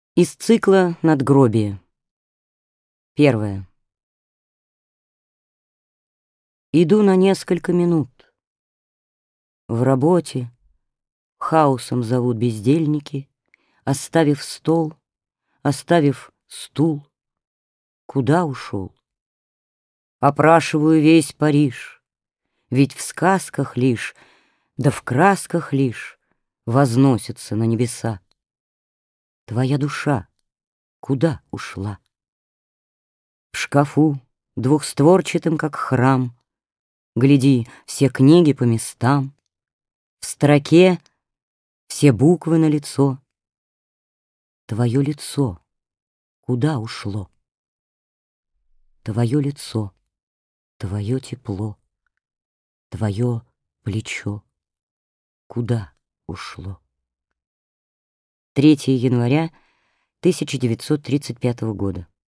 Из цикла «Надгробие». Первое. Иду на несколько минут. В работе хаосом зовут бездельники, оставив стол, оставив стул. Куда ушел? Опрашиваю весь Париж, ведь в сказках лишь, да в красках лишь возносится на небеса. Твоя душа куда ушла? В шкафу, двухстворчатым, как храм, гляди, все книги по местам, в строке все буквы на лицо. Твое лицо куда ушло? Твое лицо, твое тепло, твое плечо куда ушло? 3 января 1935 года.